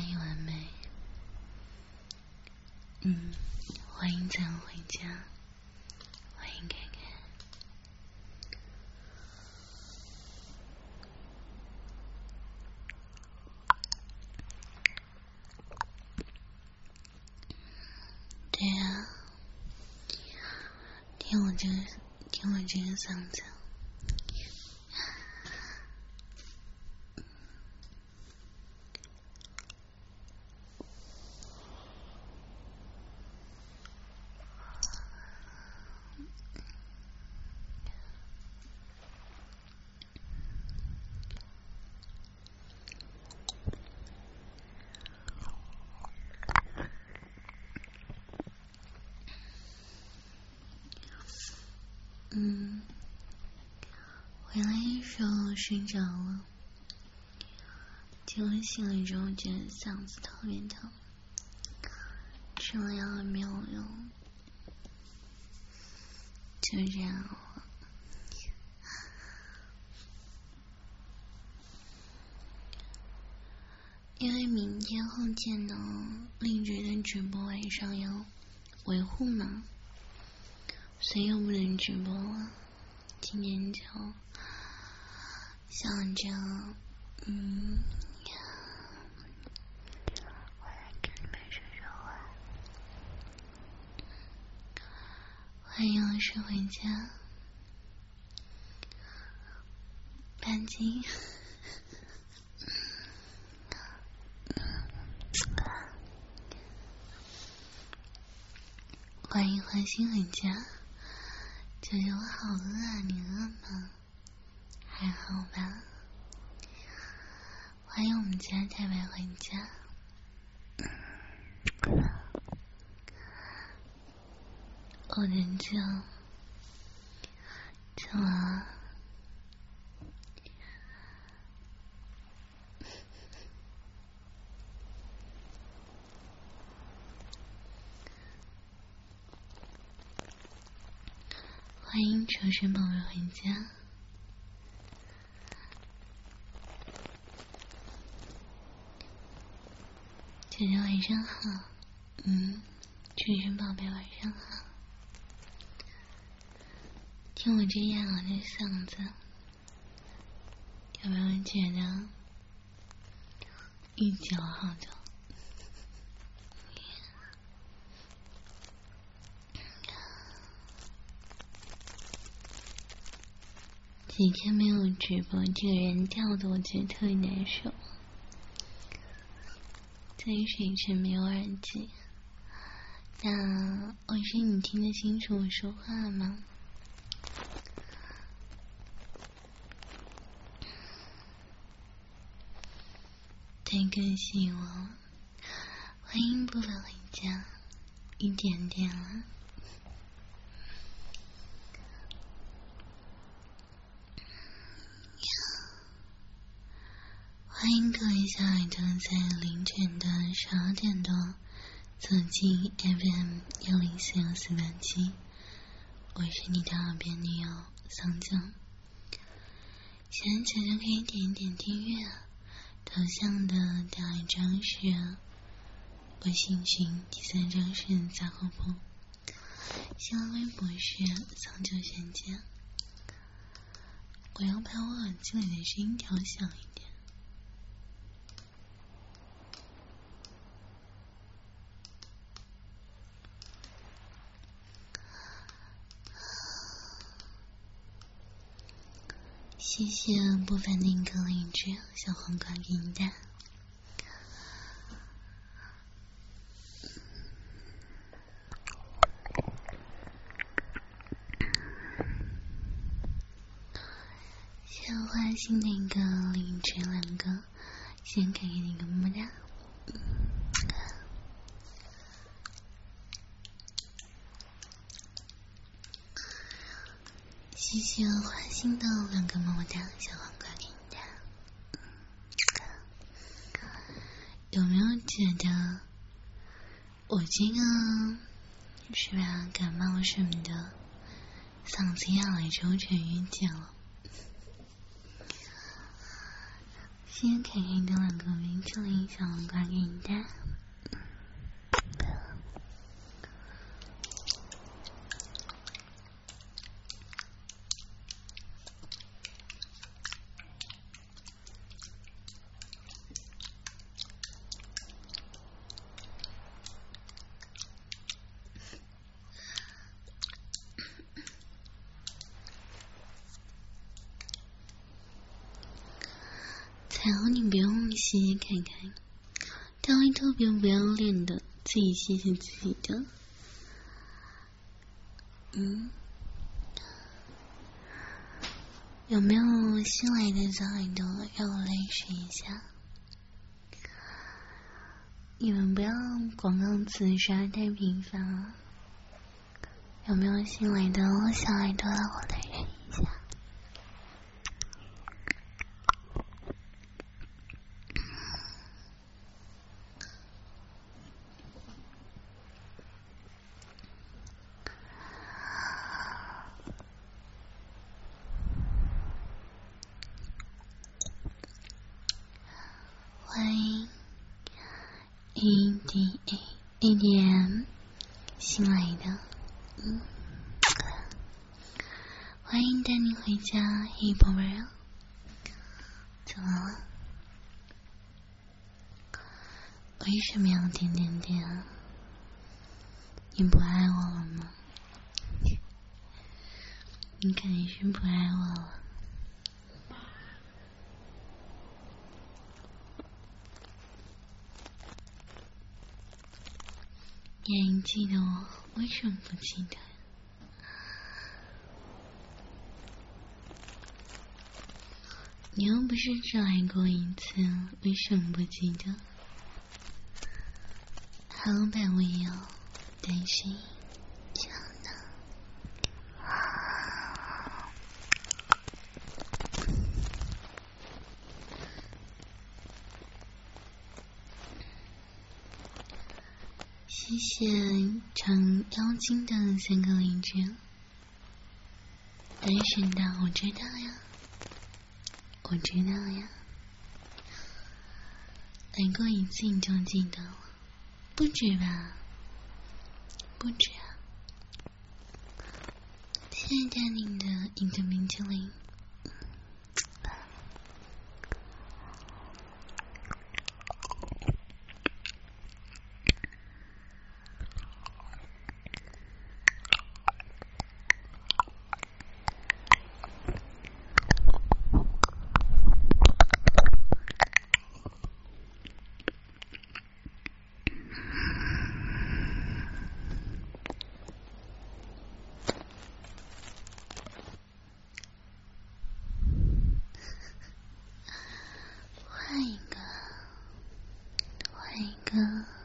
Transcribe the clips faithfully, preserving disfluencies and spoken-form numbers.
欢迎完美，嗯，欢迎咱回家，欢迎凯凯。对啊，听我这个，听我这个嗓子。嗯，回来的时候睡着了，结果醒了之后觉得嗓子特别疼，吃了药也没有用，就这样了。因为明天后天呢，荔枝的直播晚上要维护嘛，所以又不能直播了。今天就想着，嗯，我来跟你们说说话。欢迎老师回家，半斤。欢迎欢欣回家，九九我好饿啊，你饿吗？还好吧。欢迎我们家太白回家。我的酒，怎么了？欢迎求生宝贝回家。姐姐晚上好，嗯，求生宝贝晚上好。听我这哑了的嗓子，有没有觉得一脚好久？几天没有直播，这个人掉的我觉得特别难受。在水城没有耳机，那我是你听得清楚我说话吗？太可惜我，欢迎部分回家，一点点了。欢迎各位小耳朵在凌晨的十二点多走进 F M 幺零四幺四八七，我是你的耳边女友桑江。喜欢姐姐可以点一点订阅，头像的第二张是微信群，第三张是杂货铺，新浪微博是桑九玄姐。我要把我耳机里的声音调小一点。谢谢不凡的一颗荔枝小黄瓜给你蛋。先换新的一个荔枝两个，先给你一个么么哒。谢谢花心的两个么么哒，小黄瓜给你的。有没有觉得我这个是吧？感冒什么的，嗓子哑了之后痊愈解了。 谢谢凯凯的两个冰淇淋小黄瓜给你带。彩虹，你不用谢谢凯凯，他会特别不要脸的自己谢谢自己的。嗯，有没有新来的小耳朵让我认识一下？你们不要广告词刷太频繁啊！有没有新来的小耳朵让我认识一下？欢迎 A D A A D M 新来的，嗯，欢迎带你回家，黑宝贝儿，怎么了？为什么要点点点啊？你不爱我了吗？你肯定是不爱我了。你还记得我？为什么不记得？你又不是只来过一次，为什么不记得？还有百位友担心这样的。谢谢长妖精的三个荔枝。单身的我知道呀，我知道呀，来过一次你就记得了，不止吧？不止啊！谢谢丹宁的一个冰淇淋。换一个，换一个，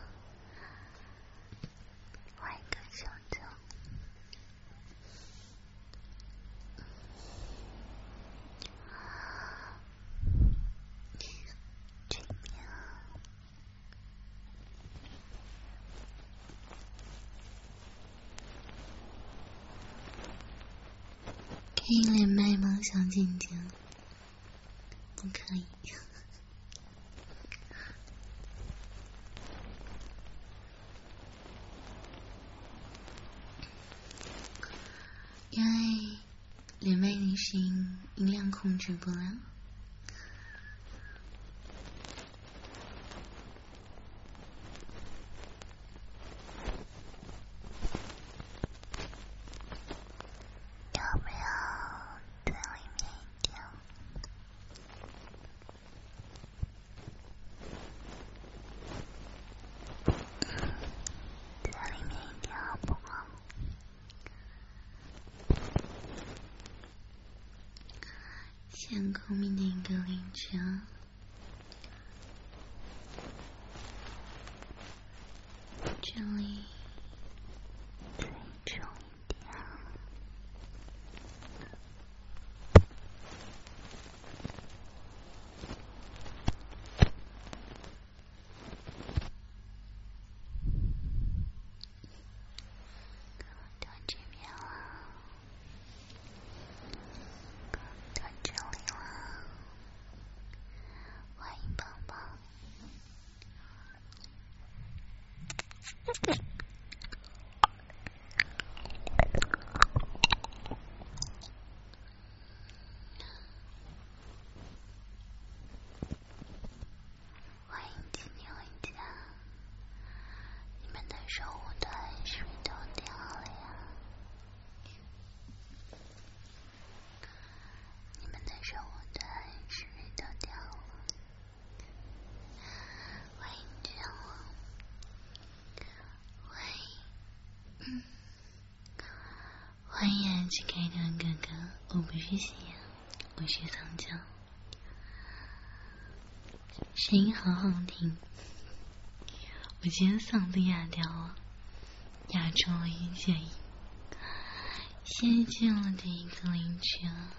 换一个小球。这边啊，可以连麦吗，小姐姐？不可以。因为连麦的声音音量控制不了。要不要在里面一点？在里面一点好不好？先空明的一个铃声，这里最重一点。到这边了，到这里了。 欢迎今天回家，你们的守护队是不是都掉了呀？你们的守护队是不是都掉了？欢迎这样我，欢迎，嗯，欢迎爱去开团哥哥，我不是夕阳，我是桑椒，声音好好听。我今天嗓子哑掉了，哑成了一剪音。谢谢我的一个邻居了，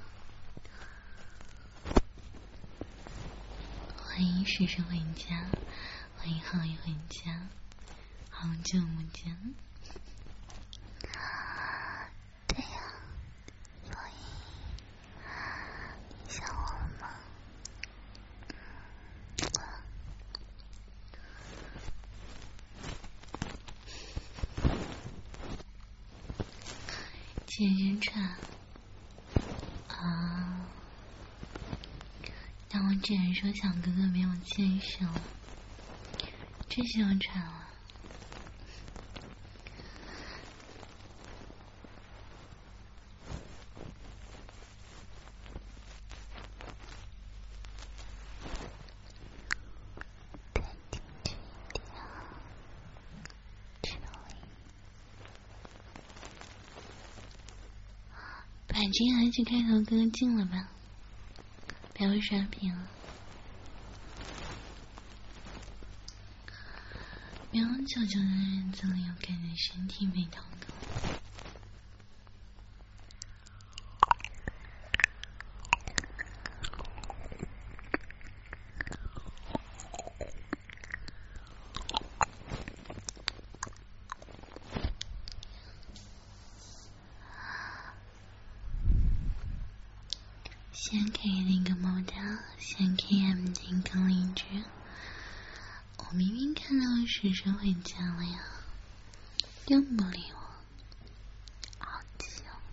欢迎叔叔回家，欢迎浩宇回家，好久不见。对呀，所以你想我了吗？接宣传啊！但我只能说小哥哥没有牵手，这宣传了。把这个还去开头哥进了吧，不要刷屏了。没有舅舅的日子里，我感觉身体被掏空。先给那个猫大，先给 M 那个邻居。我明明看到婶婶回家了呀，又不理我，好气哦！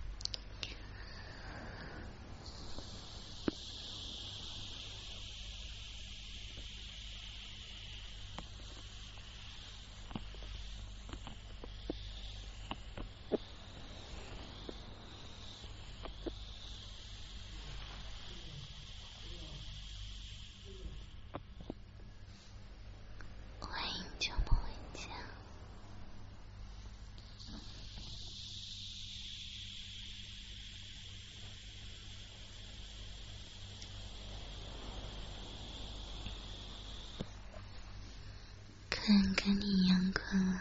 就不回家。可能跟你一样困了，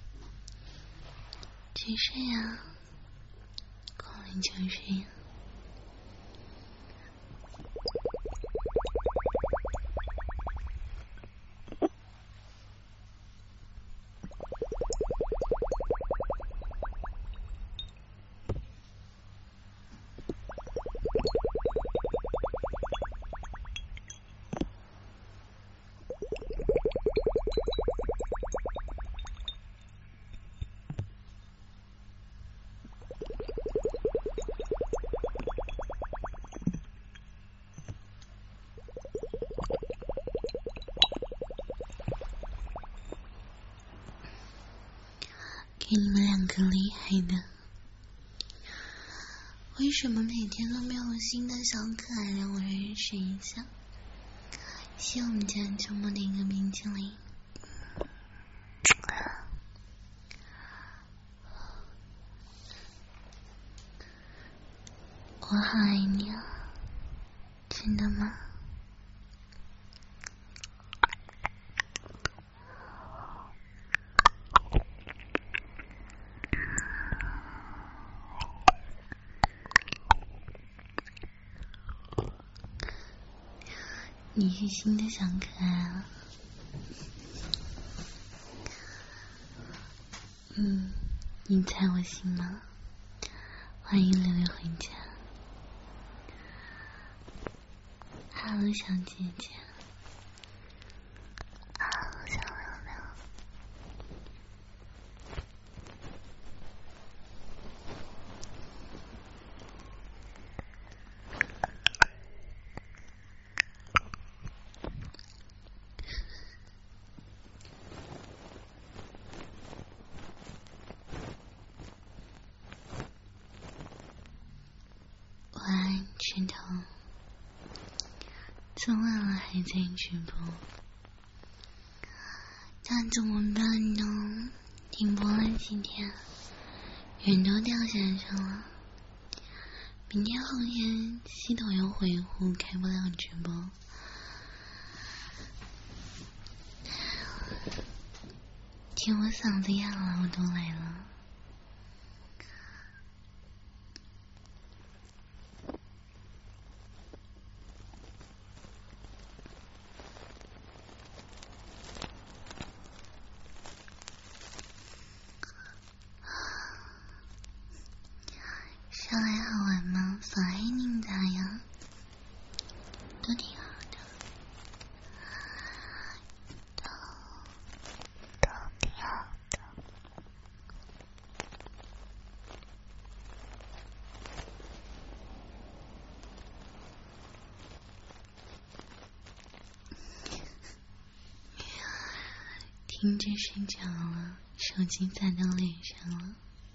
去睡呀，困了就睡呀。给你们两个厉害的，为什么每天都没有新的小可爱让我认识一下？谢我们家周末的一个冰淇淋，我好爱你啊，真的吗？你是新的小可爱了，嗯，你猜我信吗？欢迎六六回家。哈喽，小姐姐。哈喽，小六六。 昨晚了还在直播，那怎么办呢？停播了几天，人都掉山上了。明天后天系统又回复，开不了直播。听我嗓子哑了，我都来了。上来好玩吗？妨碍你咋样？都挺好的，都都挺好的。听着睡着了，手机砸到脸上了。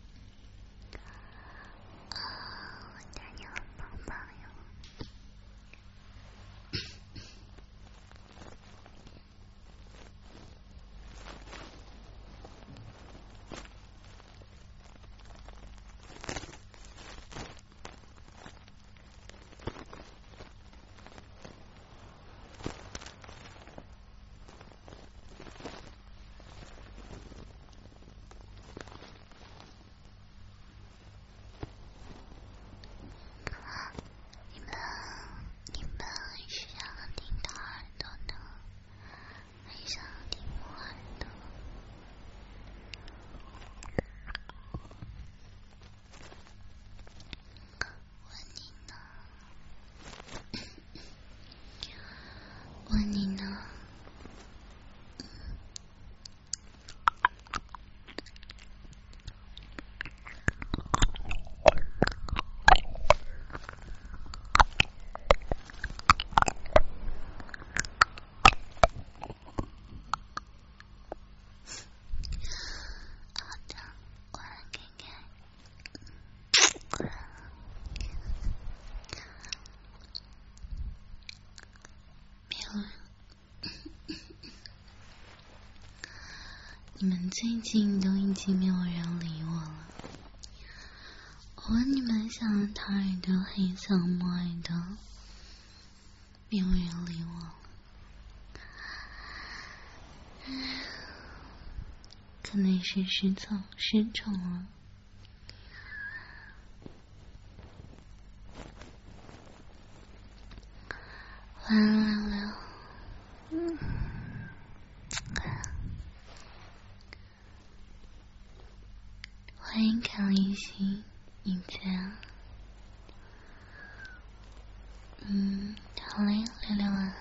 问你呢？好的，我来看看。没有。你们最近都已经没有人理我了。我问你们想掏耳朵还是想摸耳朵，没有人理我了。可能是失宠失宠了。晚安六六。嗯。欢迎康一心，你在啊？嗯，好嘞，六六啊。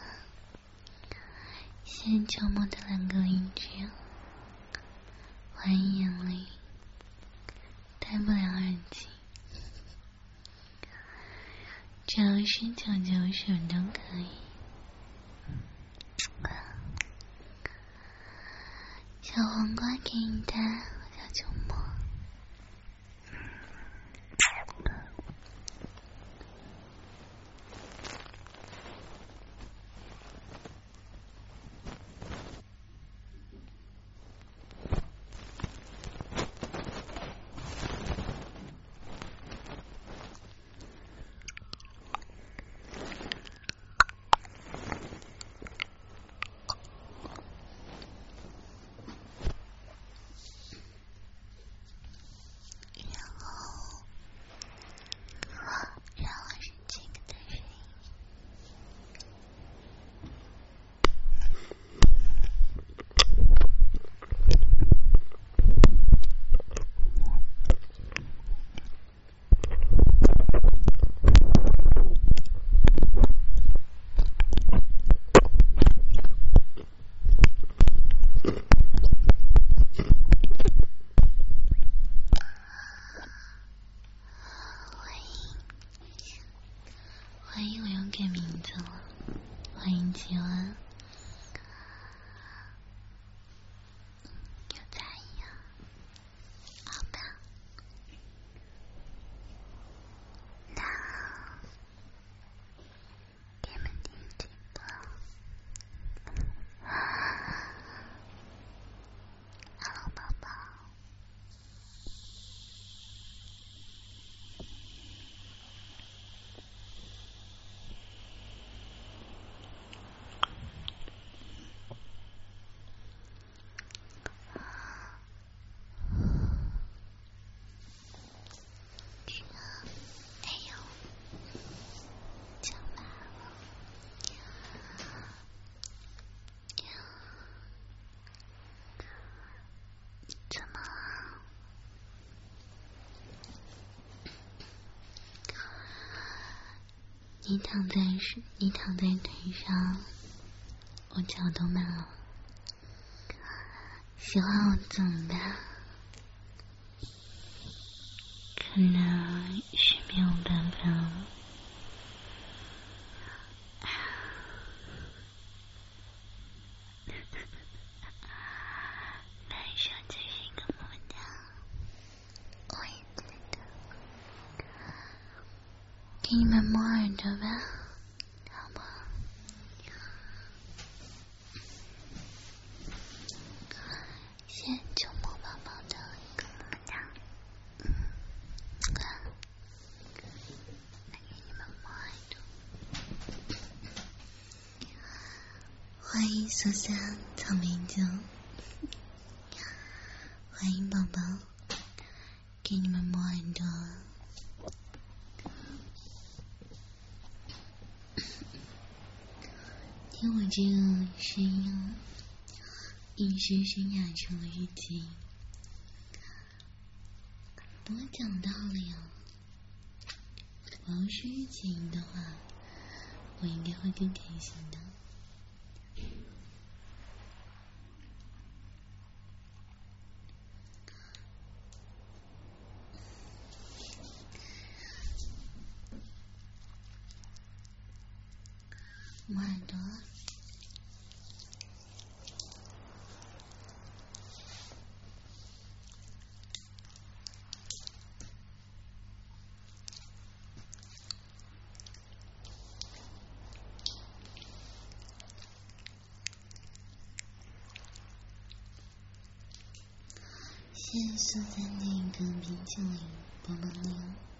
谢谢周末的两个邻居。欢迎眼泪，戴不了耳机，只要是九九九都可以。小黄瓜给你带，小周末。 你躺在你躺在腿上，我脚都麻了。喜欢我怎么办？可能是没有办法了。男生就是一个木头，我也觉得。给你们摸耳朵吧，好不好？先就摸宝宝的一个木头，嗯，来给你们摸耳朵。欢迎苏珊草莓酒，欢迎宝宝，给你们摸耳朵。听我这个声音，饮食生涯成了日记。不过讲道理啊，我要是日记的话，我应该会更开心的。摸耳朵。现在是在那个啤酒里帮帮你。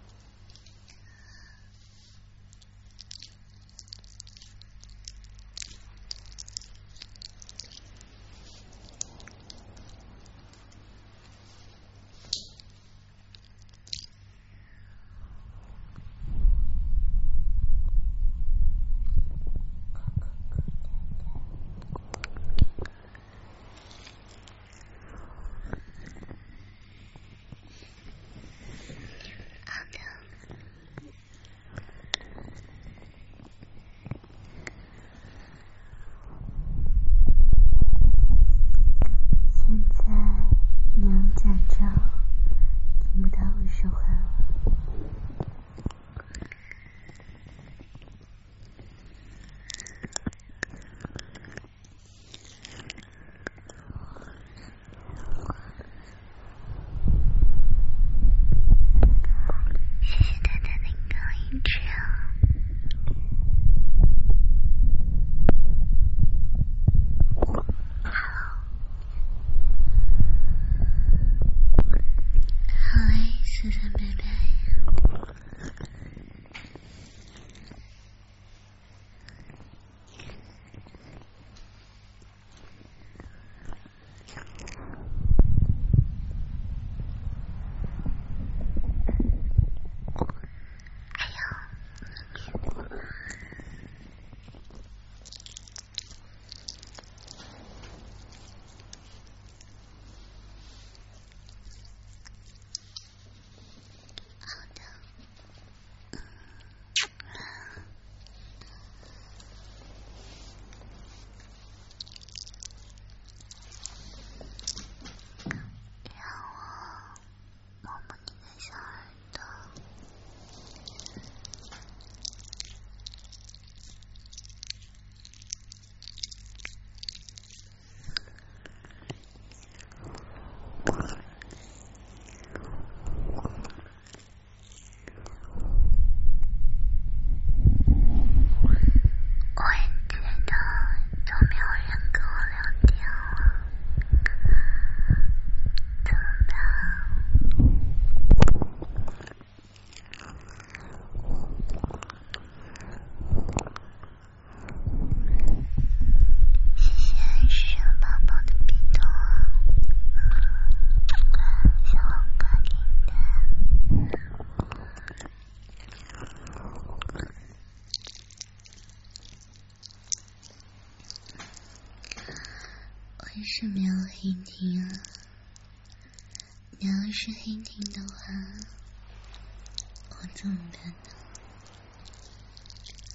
为什么要黑听啊？你要是黑听的话，我怎么办呢？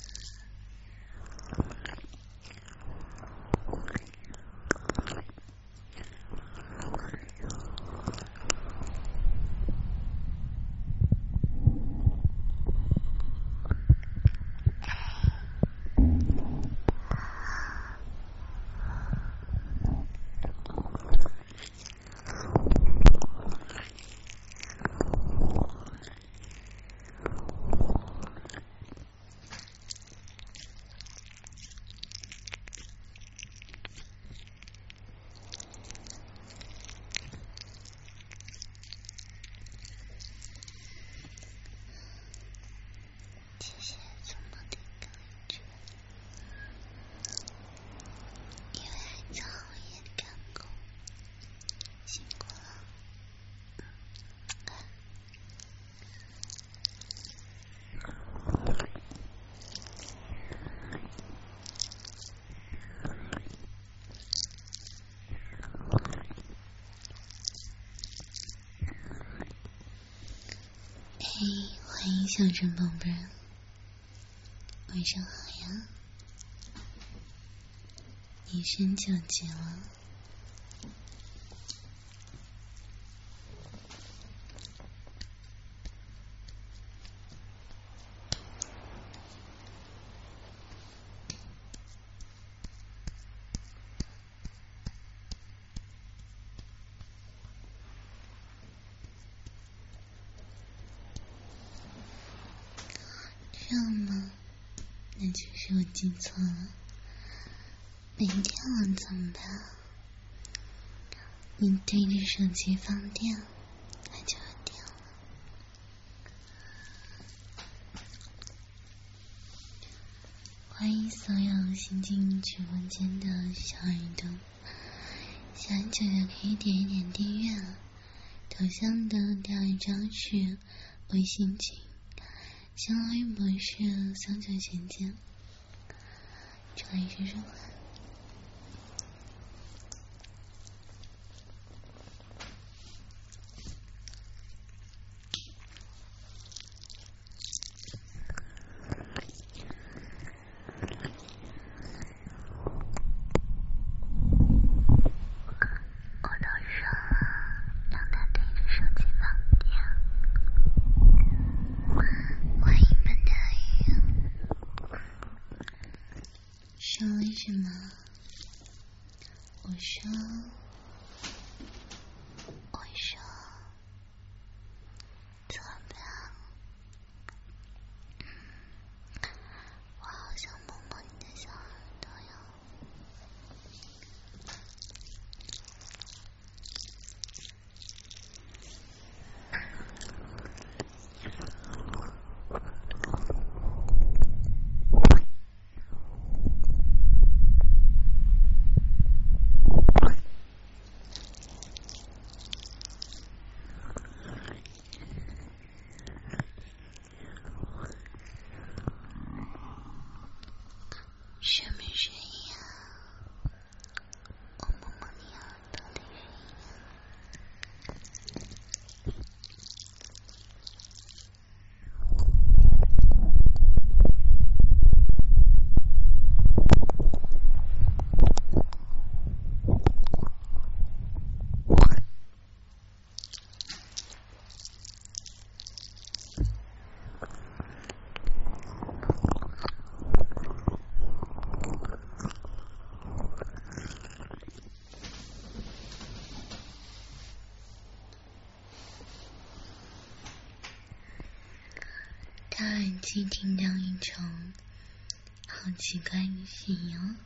谢谢从不的一个荔枝，因为还早也干过，辛苦了。嘿，欢迎小陈宝贝儿，晚上好呀！你升九级了。这样吗？那就是我记错了，没电了怎么办？你对着手机放电，它就有电了。欢迎所有新进直播间的小耳朵，喜欢九九可以点一点订阅啊。头像的第二张是微信群，新浪微博是三九全键，出来说说话。说为什么？我说，我说，怎么办？我好想摸摸你的小耳朵呀！什么声音啊？我摸摸你耳朵的声音戴耳机听到一种好奇怪的声音哦。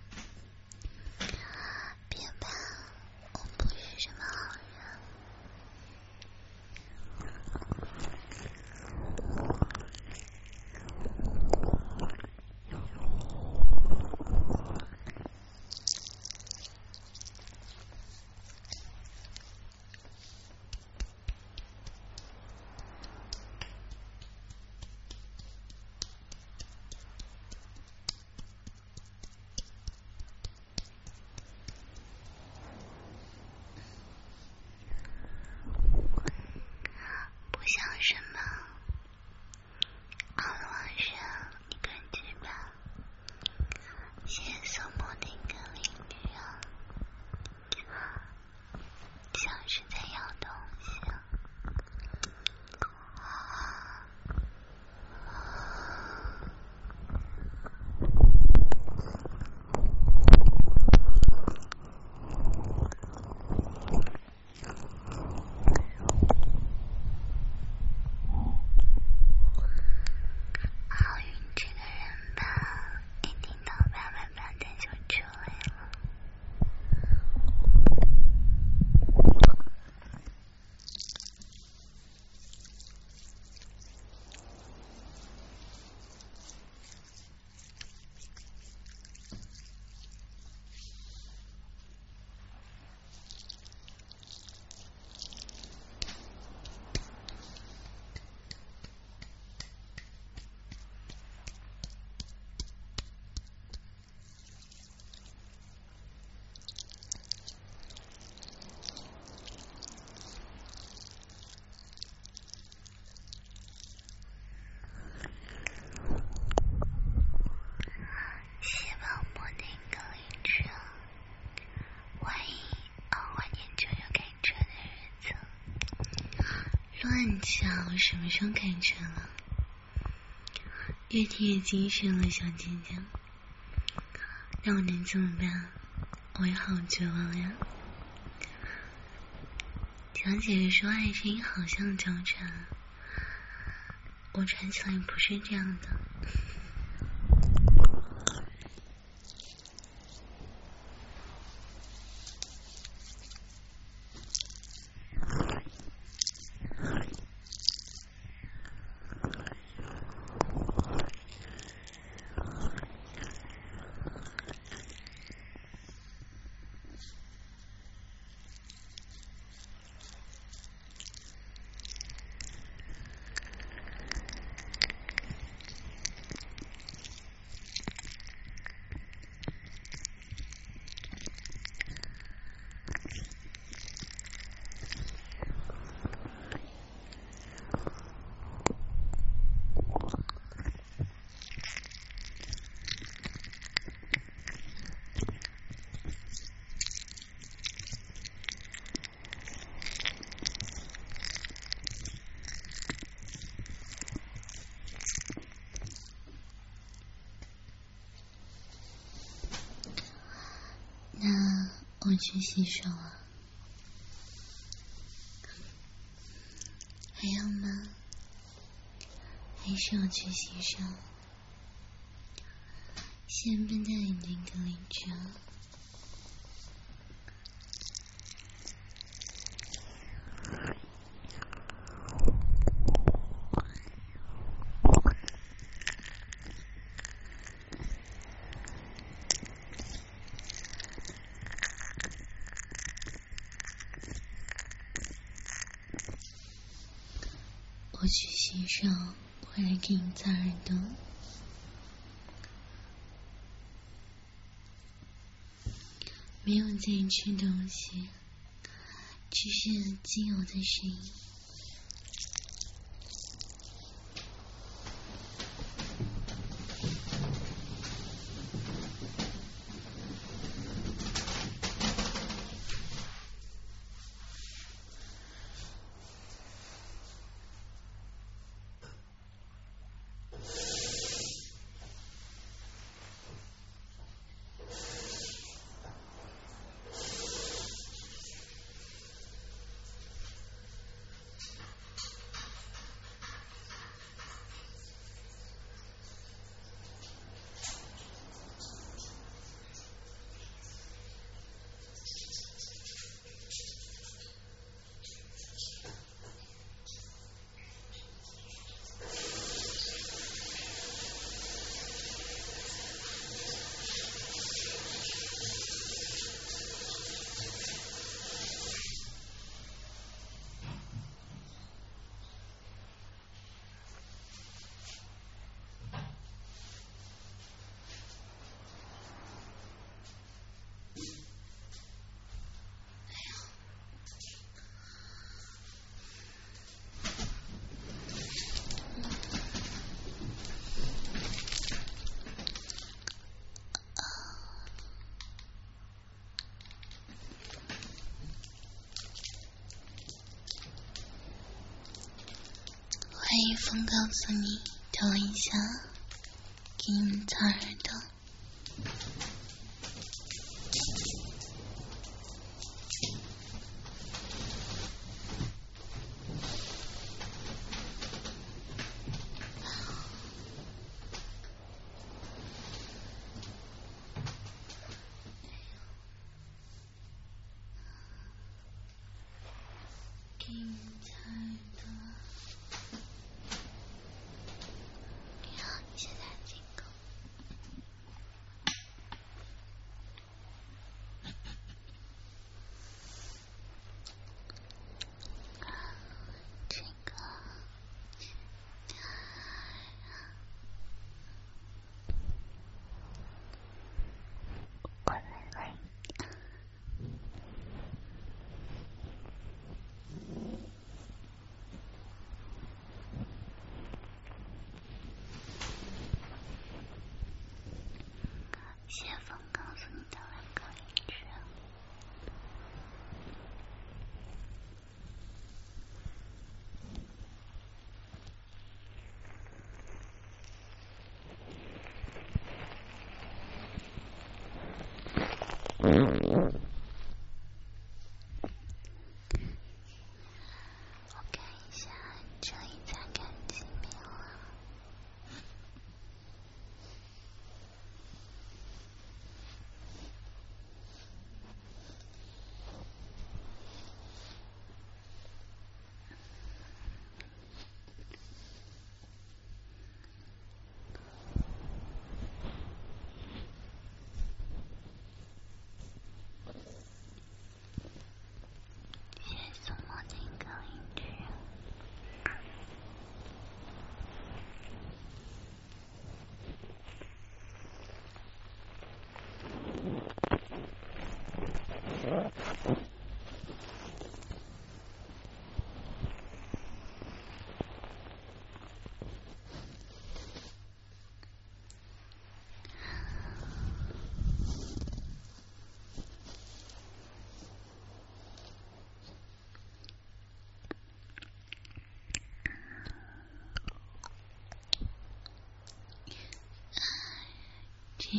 别怕，我不是什么好人。不想什么，好了，晚上一个人去吧。谢谢所摸的一个邻居啊，像是在咬东西啊。好运这个人吧，一听到爸爸爸的就出来了。 很巧，什么时候开车了？越听越精神了，小姐姐。那我能怎么办？我也好绝望呀。小姐姐说爱声音好像娇喘，我传起来不是这样的。那我去洗手啊，还要吗？还是我去洗手？先笨蛋眼睛的邻居啊。我去洗手，回来给你擦耳朵。没有在吃东西，只是精油的声音。欢迎风告诉你，等一下，给你们擦耳朵。给你们擦耳朵。现在这个这个我来来先锋告诉你的两个邻居，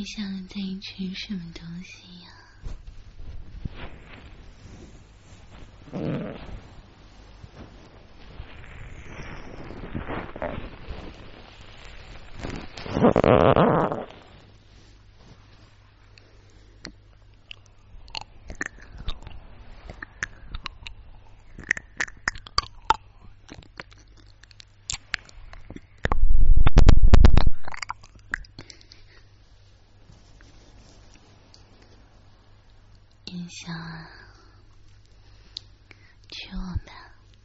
你想再吃什么东西呀？你想啊，娶我吧，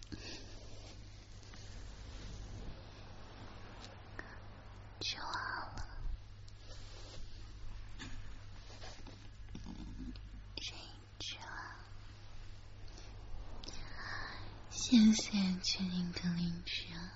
娶我好了，谁娶啊？谢谢确定的领取啊！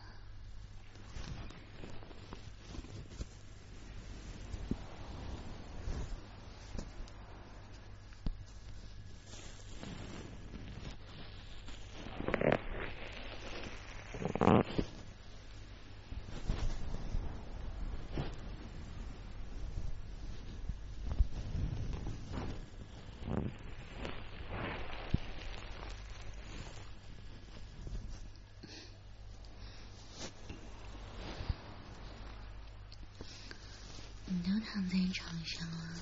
你都躺在床上了，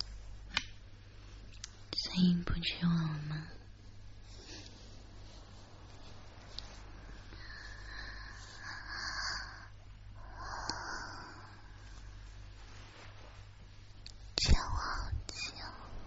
所以不娶我了吗？叫我好久。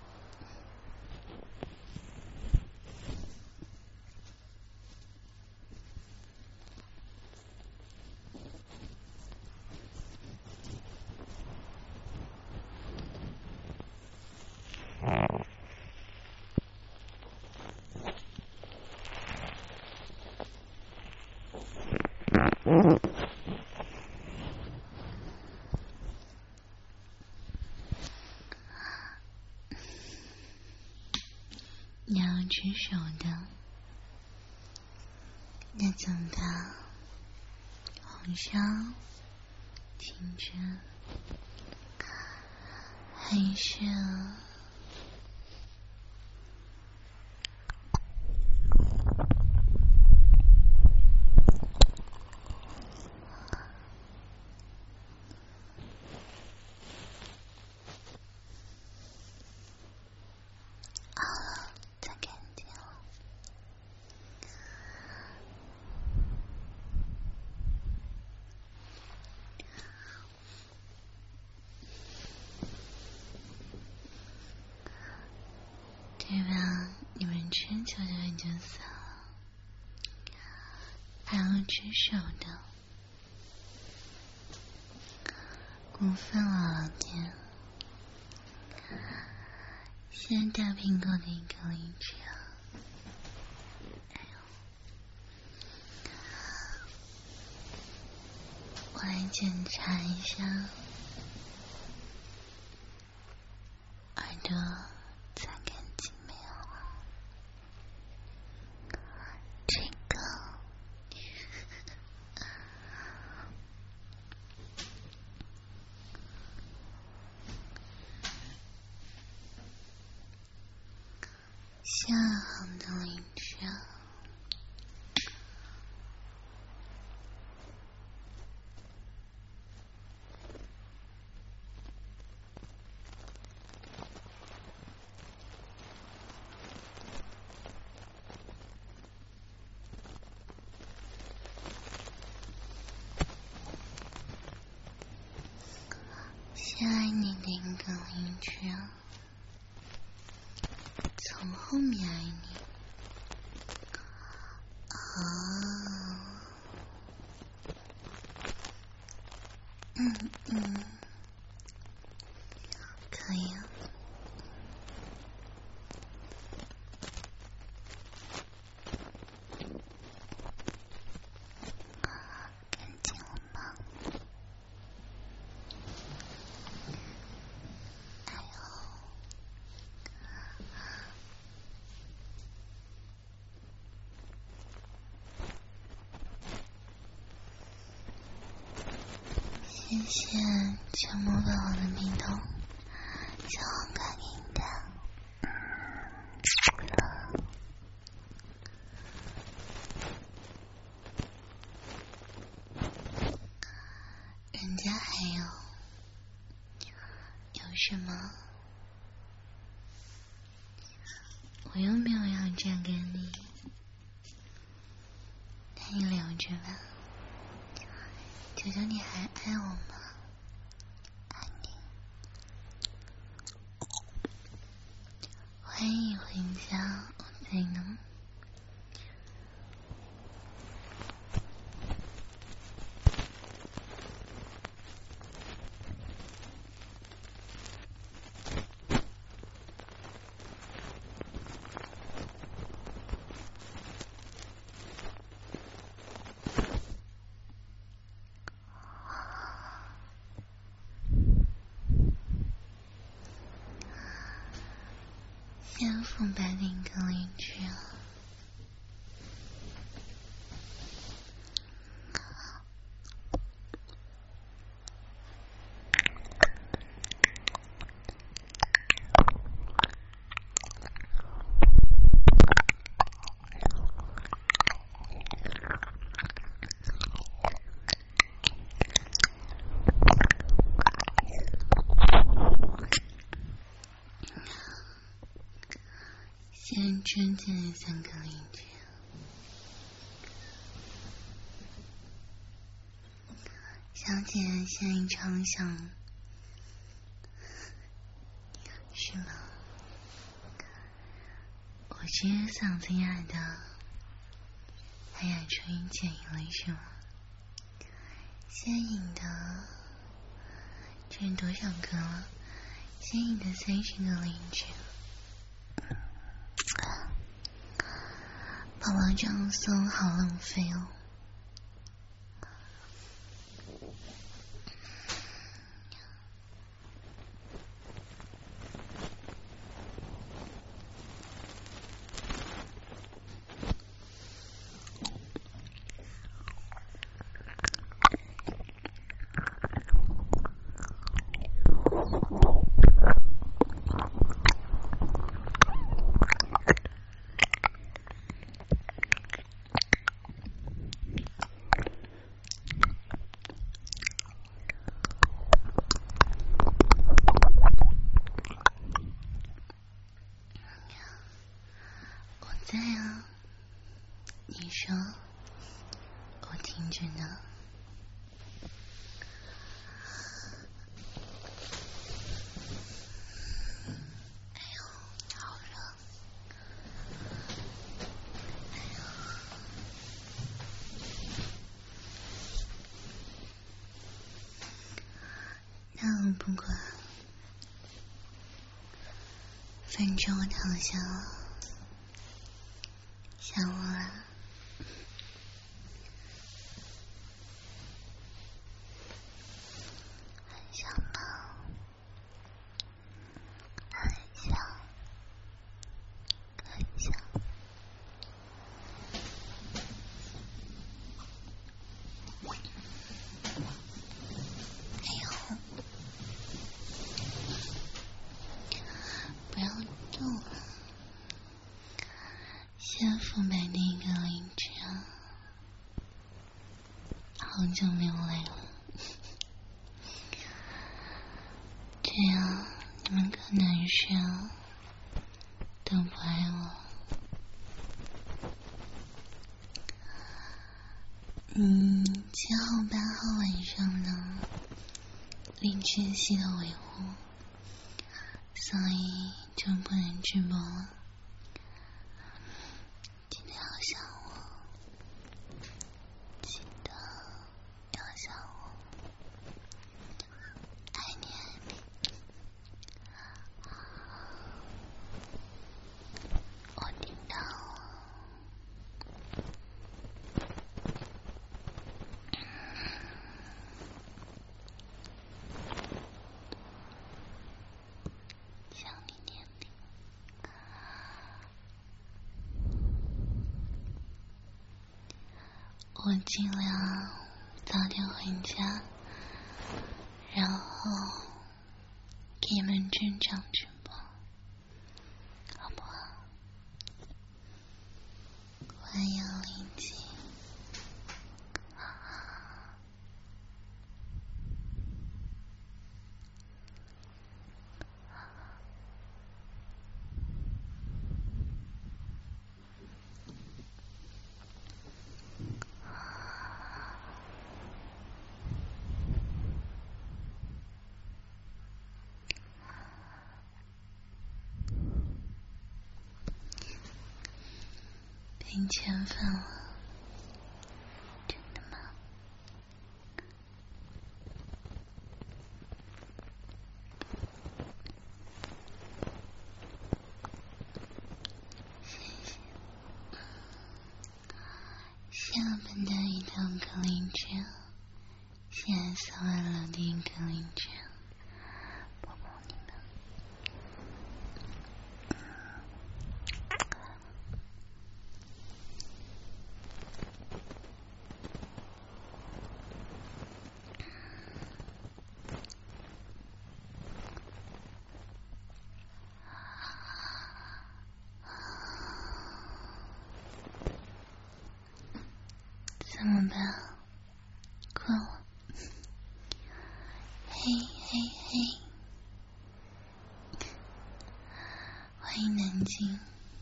你要吃熟的，那怎么办？红烧、清蒸，还是？对吧？你们吃久久就散了，还要吃熟的，过分了，老爹！现在大苹果的一个零吃啊！哎呦，我来检查一下耳朵。下行的领取啊！先爱你的一个领取啊！从后面爱你。哦，嗯嗯，可以啊。干净了吗？哎呦。谢谢全摸宝宝的蜜豆。 小黄瓜给你的。人家还有有什么？我又没有要嫁给你，那你留着吧。求求你还爱我吗？爱你。欢迎回家，我在呢。先父白领跟邻居了。先春见三个邻居，小姐现在常想，是吗？我这嗓子哑的，还哑出一剪影了是吗？现影的，这是多少个了？现影的三十个邻居。宝宝这样送好浪费哦。在啊，你说，我听着呢。哎呦，好热！哎呦，那我不管，反正我躺下了。想我了，很想吗？很想，很想。哎呦，不要动了。先父买的一个邻居啊，好久没有来了。这样你们可难受，都不爱我。嗯，七号八号晚上呢，邻居系的维护，所以就不能直播了。记得要想我，记得要想我，爱你爱你。我听到了。想你念你。我尽量早点回家，然后给给你们正常直播，好不好？欢迎林静。零千分了，真的吗？谢谢。下本的一道格林值，谢谢四万楼的格林值，抱抱你们。怎么办？困了。嘿嘿嘿，欢迎南京。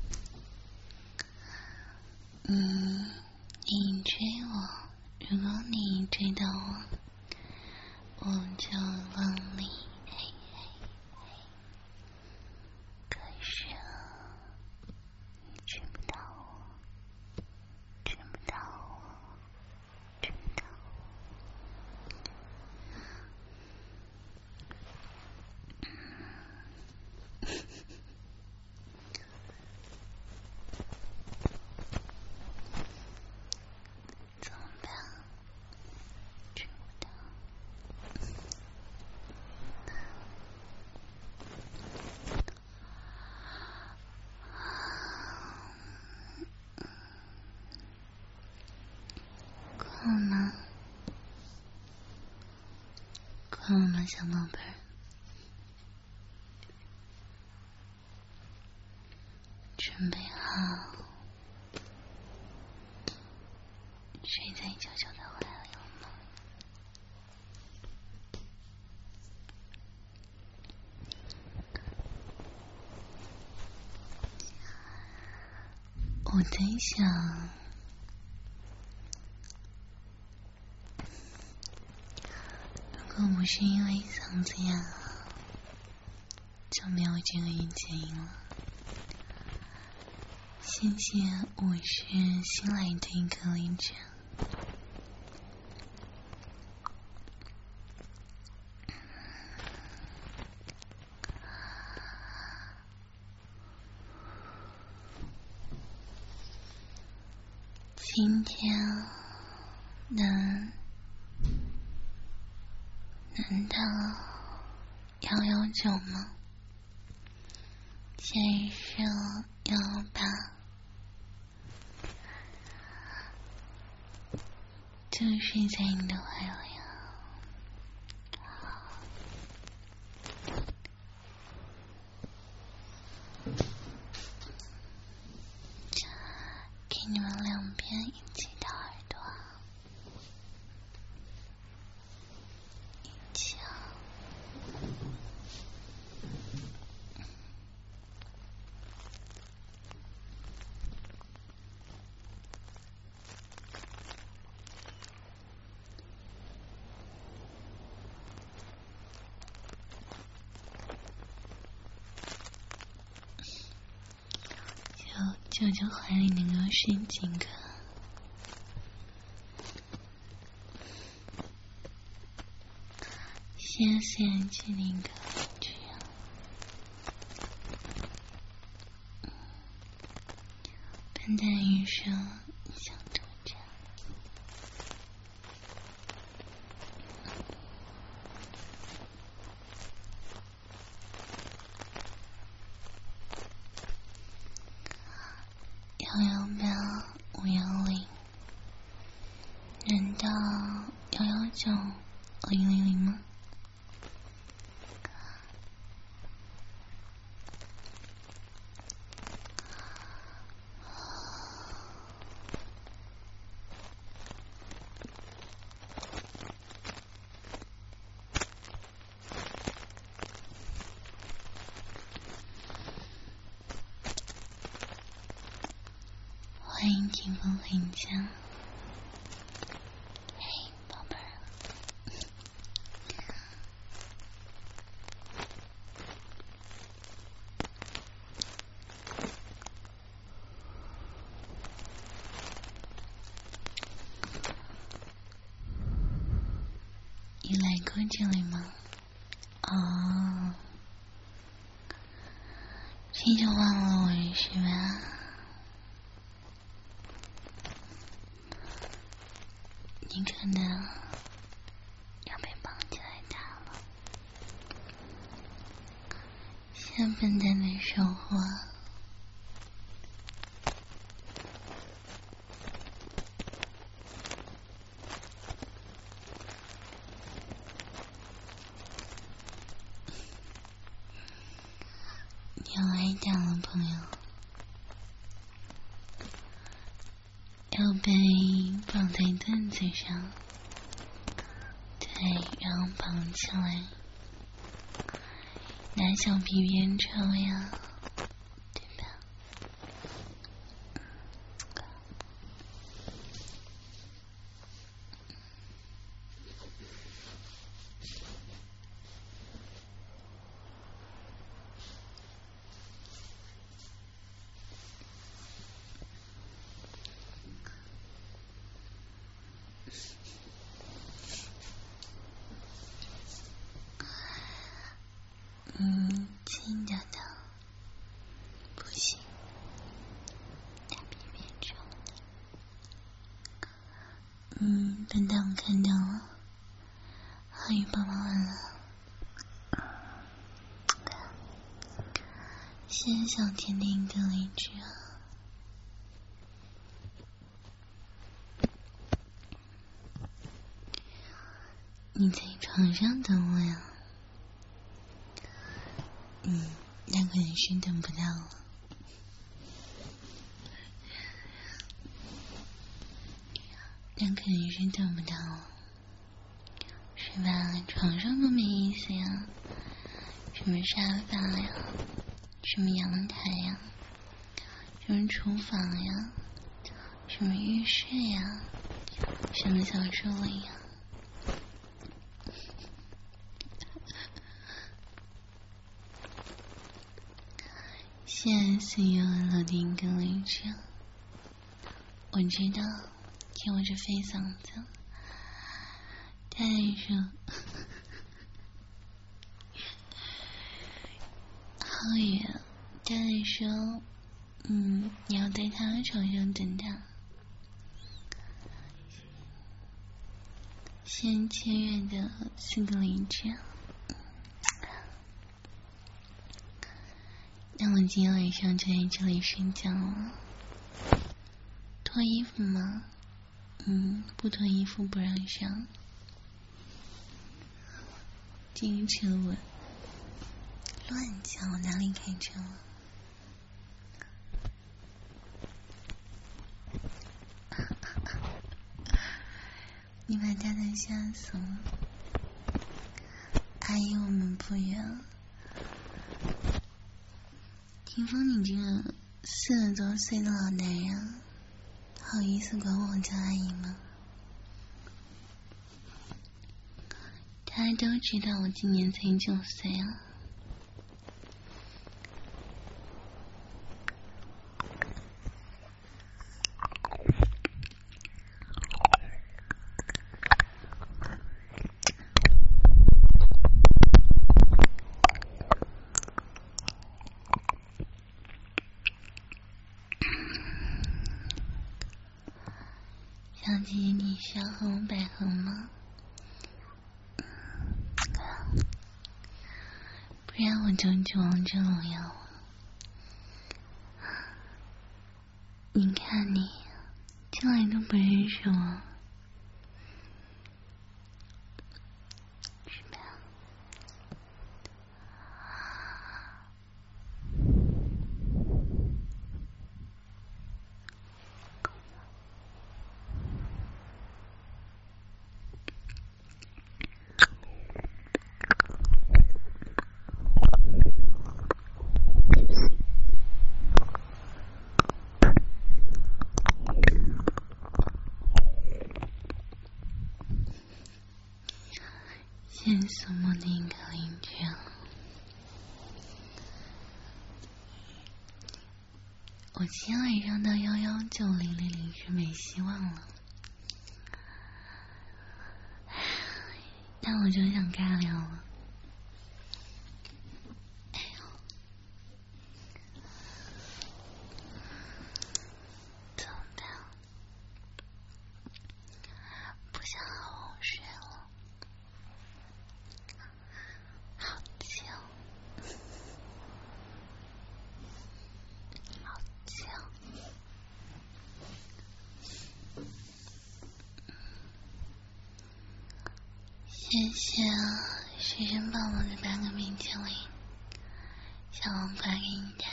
嗯，你追我，如果你追到我，我就往里嘿嘿嘿。可是你追不到我，追不到我。知道，怎么办？知道。困了吗？困了吗，小宝贝儿？准备好，睡在舅舅的怀里了吗？我在想，如果不是因为嗓子哑了，就没有这个语气音了。谢谢，我是新来的一个邻居。今天能能到幺幺九吗？先生幺八，就睡在你的怀里啊。给你们两边一起掏耳朵，一起啊。舅舅怀里能够睡几个？谢谢这里个这样。笨蛋医生想吐着。幺幺八五幺零，人到幺幺九零零零吗？ 迎霆锋回家。嘿，宝贝儿。你来过这里吗？哦，这就忘了我是吧？你可能要被绑起来打了。下笨蛋的守护啊！要挨打了，朋友。要被绑在凳子上，对，然后绑起来，拿小皮鞭抽呀，对吧？嗯，轻点的，不行，大皮鞭抽的。嗯，笨蛋，我看到了，浩宇帮忙完了。谢谢小甜甜的荔枝啊！你在床上等我呀？嗯，那可能是等不到了。那肯定是等不到了，是吧？床上都没意思呀，什么沙发呀，什么阳台呀，什么厨房呀，什么浴室呀，什么小树林呀。谢谢所有老丁跟荔枝，我知道，听我这飞嗓子，太热。浩宇，大概说，嗯，你要在他的床上等他。先签约的四个荔枝。那我今天晚上就在这里睡觉了。脱衣服吗？嗯，不脱衣服不让上。这个车我乱讲，我哪里开车了？你把大蛋吓死了。阿姨，我们不远。霆锋，你这个四十多岁的老男人，好意思管我叫阿姨吗？大家都知道我今年才九岁啊。小姐姐，你是要和我百合吗？不然我就去王者荣耀了。你看你，进来都不认识我，是吧？ 是苏木的一个邻居啊。我今天晚上到幺幺九零零零是没希望了，但我就想尬聊了。哎呦，怎么办？不想好好睡了，好气哦。谢谢学生宝宝的八个冰淇淋，小黄瓜给你的。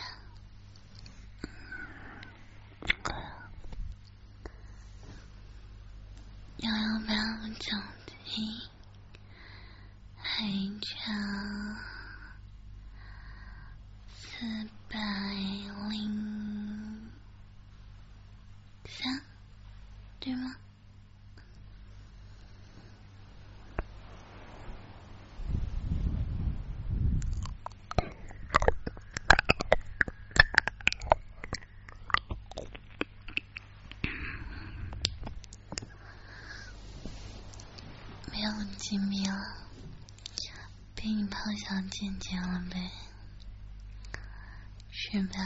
幺幺八五九七，海城四百零三，对吗？没有机密了，被你泡小姐姐了呗，是吧？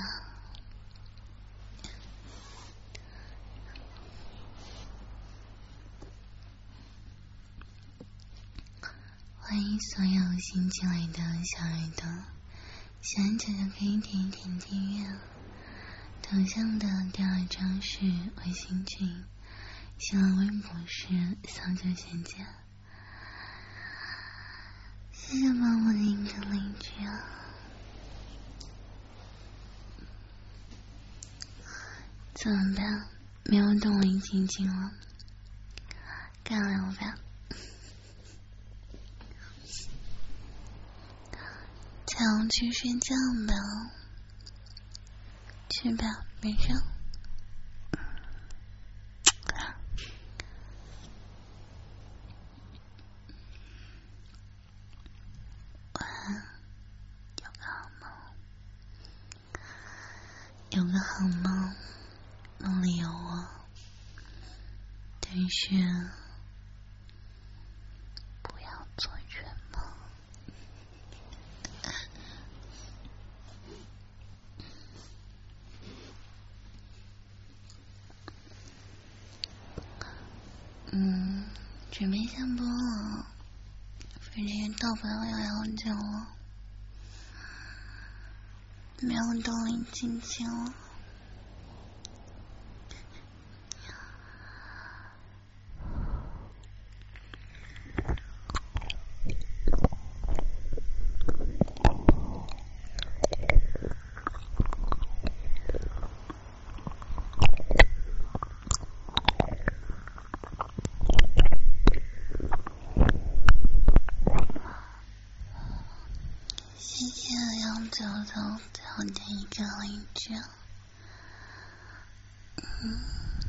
欢迎所有新进来的小耳朵，喜欢姐姐可以点一点订阅。头像的第二张是微信群，新浪微博是小九姐姐。谢谢宝宝的一个邻居啊！怎么办？没有动力静静了，干聊吧。彩虹去睡觉吧，去吧，没事。有个好梦，梦里有我，但是不要做圆梦。嗯，准备下播了，反正也到不了幺幺九了。没有动力静静了。谢谢幺九九九的一个邻居。嗯，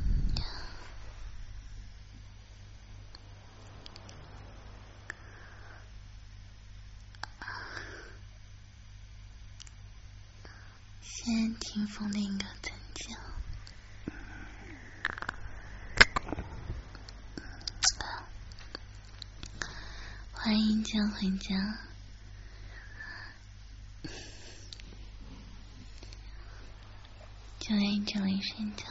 谢谢听风的一个增加。欢迎江回家。就在这里睡觉。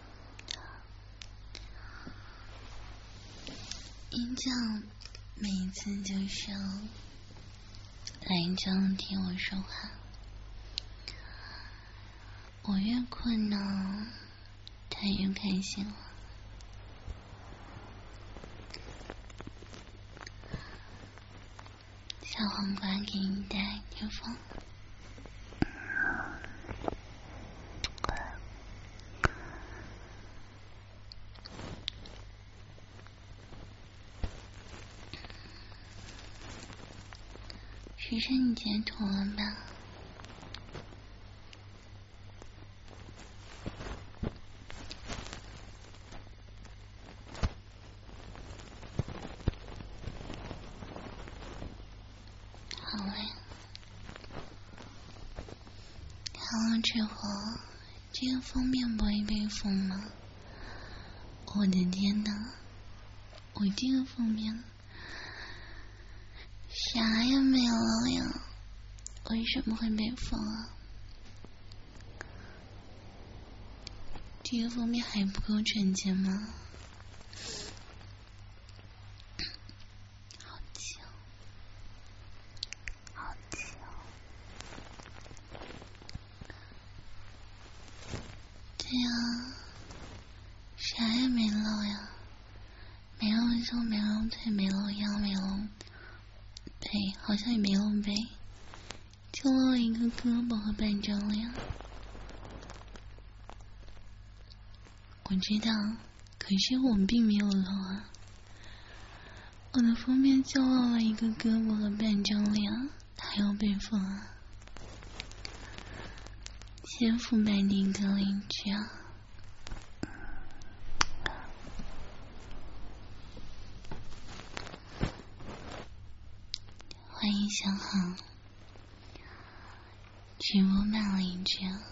音酱每一次就是来这听我说话，我越困呢，他越开心了。小黄瓜给你带听风。谁是你截图了吧？ 师傅，这个封面不会被封吗？我的天哪，我这个封面啥也没有呀，为什么会被封啊？这个封面还不够纯洁吗？好气哦，好气哦！对呀，啥也没露呀，没露胸，没露腿，没露腰，没露背，好像也没露背，就露了一个胳膊和半张脸。我知道，可是我并没有露啊。我的封面就露了一个胳膊和半张脸，还要被封啊！先腐败的一个邻居啊！欢迎小航，直播版邻居啊！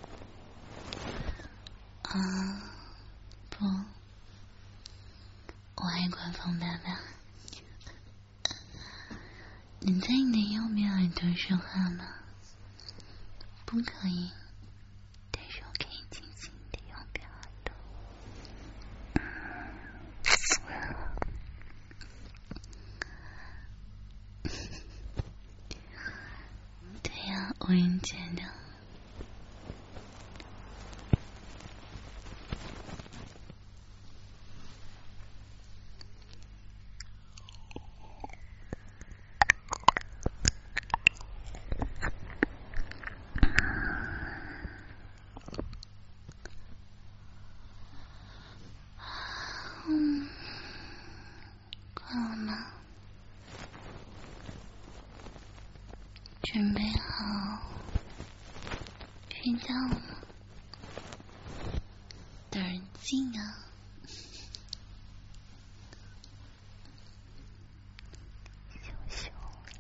啊，不，我爱官方爸爸。能在你的右边耳朵说话吗？不可以，但是我可以亲亲你的右边耳朵。对呀，我也觉得。嗯，困了吗？准备好睡觉了吗？得人劲啊！羞羞。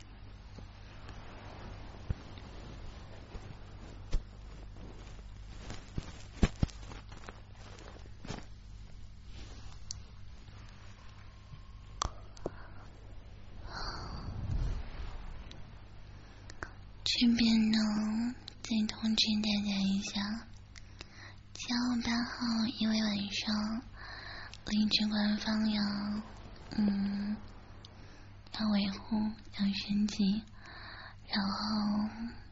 这边呢，再通知大家一下，七号八号因为晚上荔枝官方要嗯要维护要升级，然后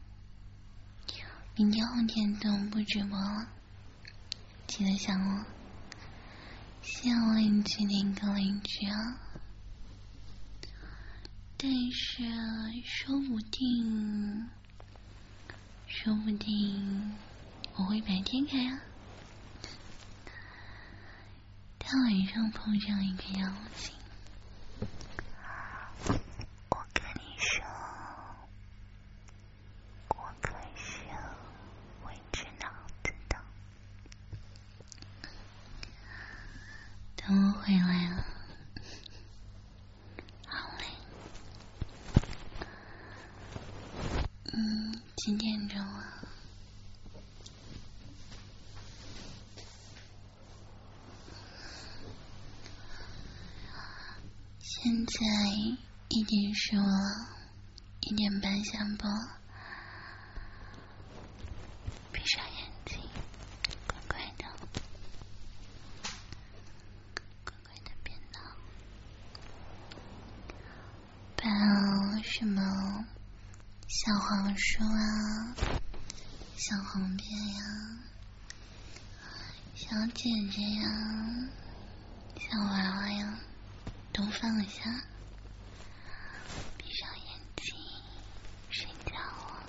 明天后天都不直播了，记得想我。谢我邻居的一个邻居啊，但是说不定说不定我会白天开啊，他晚上碰上一个妖精，我跟你说，我可是会治脑子的。等我回来了，好嘞。嗯，几点钟啊？现在一点十五了，一点半下播。闭上眼睛，乖乖的，乖乖的别闹。把什么小黄书啊、小黄片呀、小姐姐呀、小娃娃呀都放下，闭上眼睛睡觉了。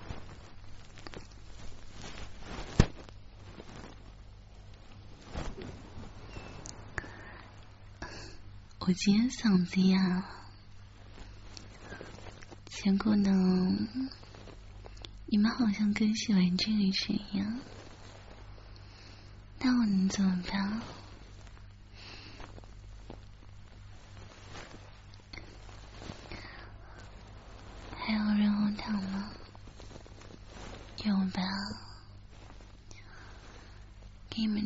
我今天嗓子哑了，结果呢，你们好像更喜欢这个声音啊，那我能怎么办？还有润喉糖吗？有吧。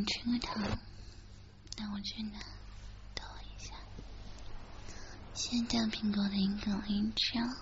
想吃个糖，那我去拿，等我一下。先大苹果的一口一张。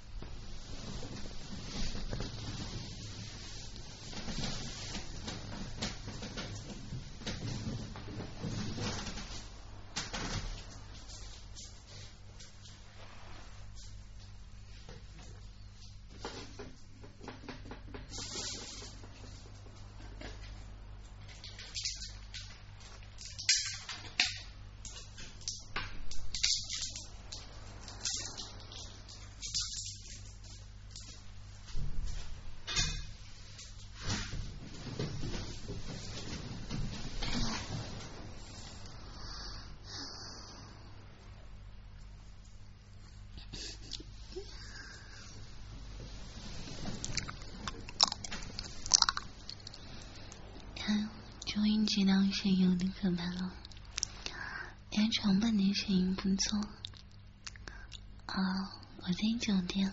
终于知道声优的可怕了，原床本的声音不错。哦，我在酒店。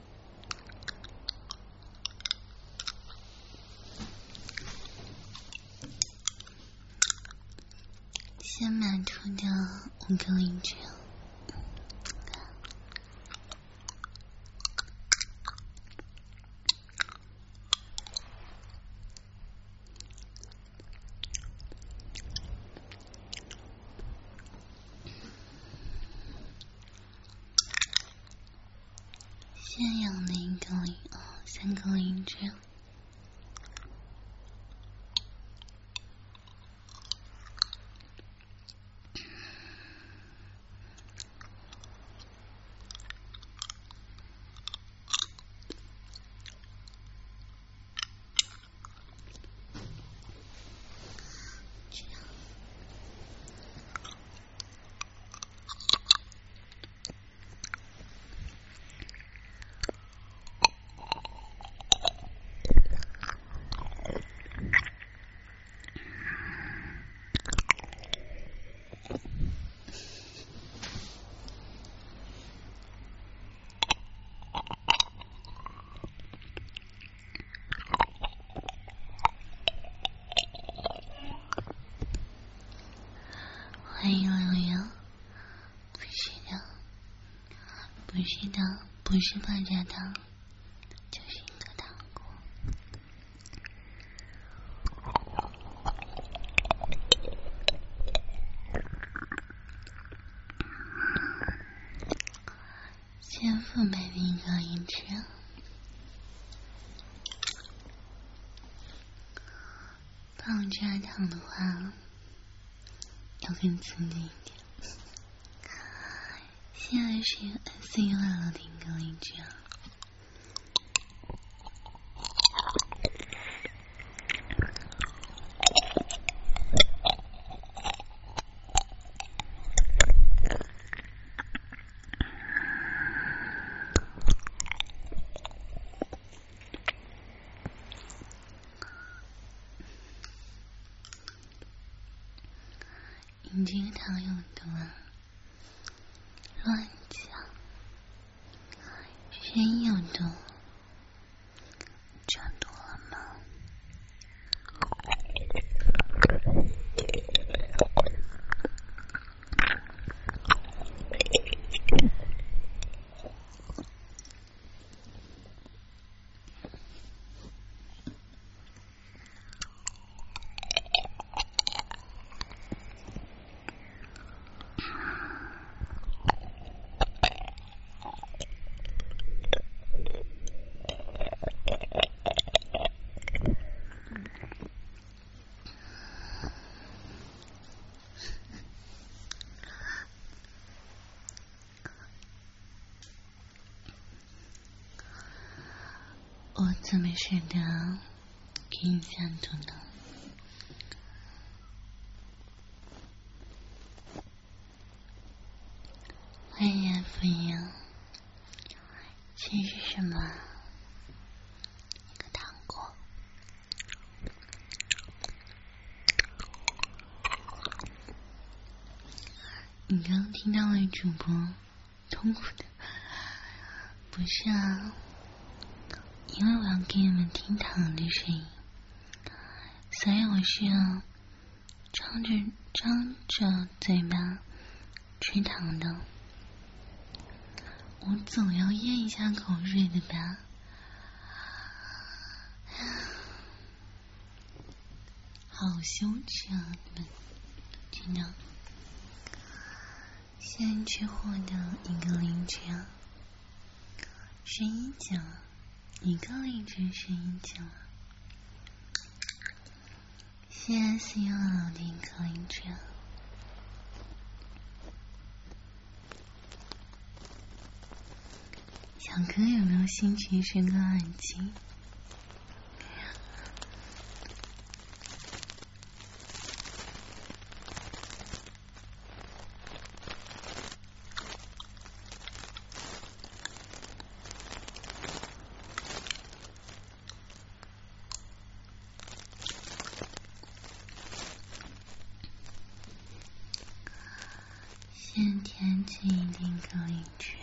先买出的五个零卷。现养的一个零哦，三个零卷。欢迎留言，不是的，不是的，不是爆炸糖，就是一个糖果。先付买的一个一只，爆炸糖的话要更刺激一点。现在是 S U L 的一个位置啊。你这个糖有毒啊！乱讲，谁有毒？这毒了吗？我怎么舍得给你下毒呢？欢迎 F 幺，这是什么？一个糖果。你刚刚听到了主播痛苦的，不是啊？因为我要给你们听糖的声音，所以我需要张着张着嘴巴吃糖的，我总要咽一下口水的吧。好羞耻啊！你们真的。先去获得一个荔枝，十一奖，一个荔枝十一奖。谢谢 C U L 的一个荔枝。小哥有没有兴趣升个二级？先填起一定可以去。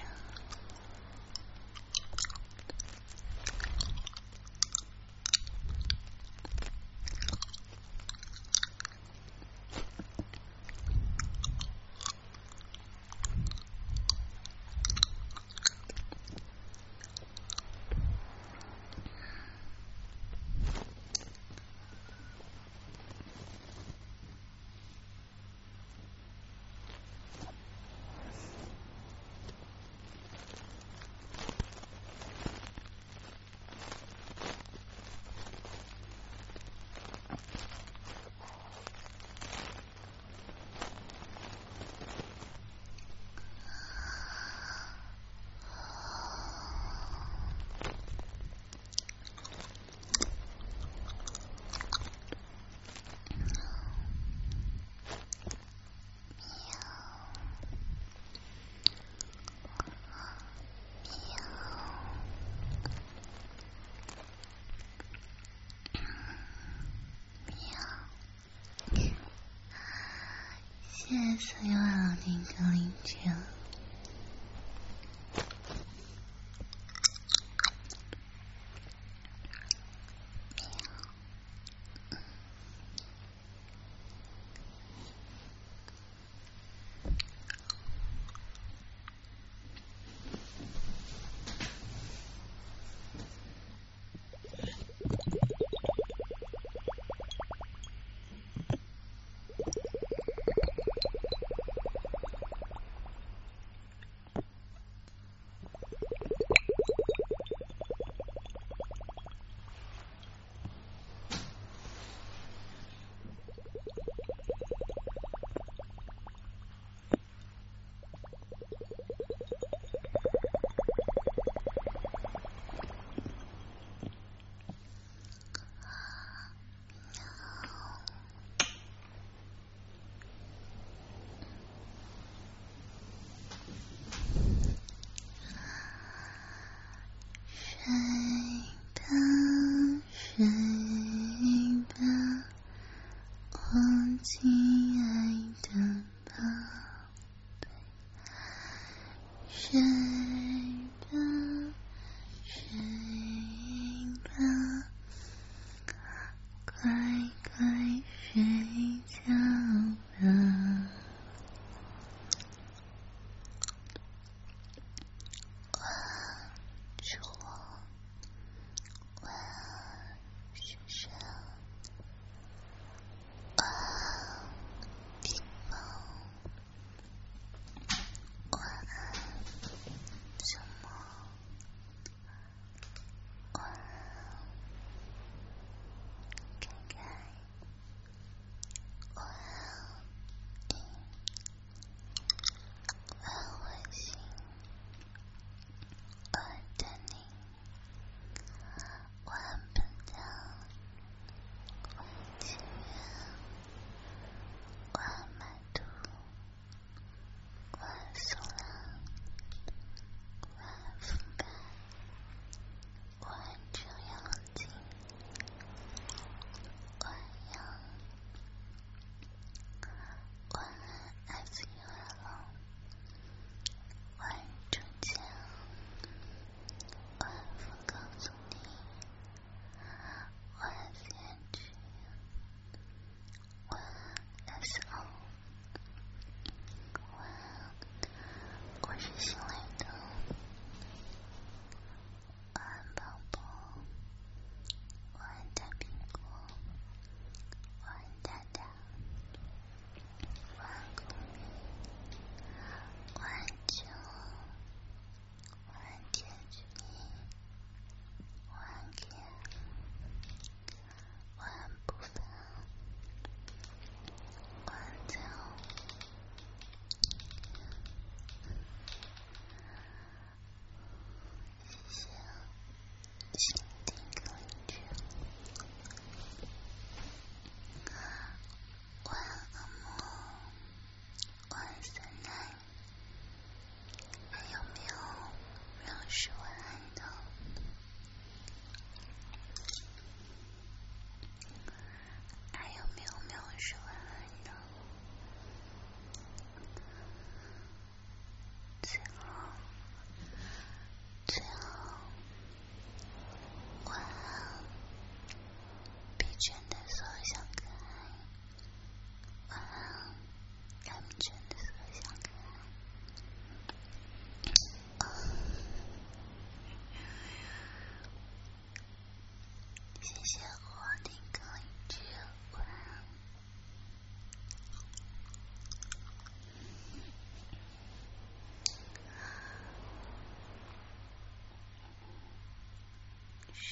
谢谢所有老丁的荔枝。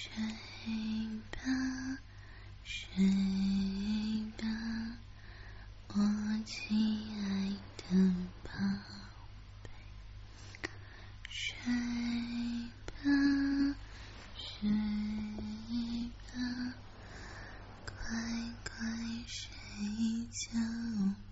睡吧，睡吧，我亲爱的宝贝，睡吧，睡吧，乖乖睡觉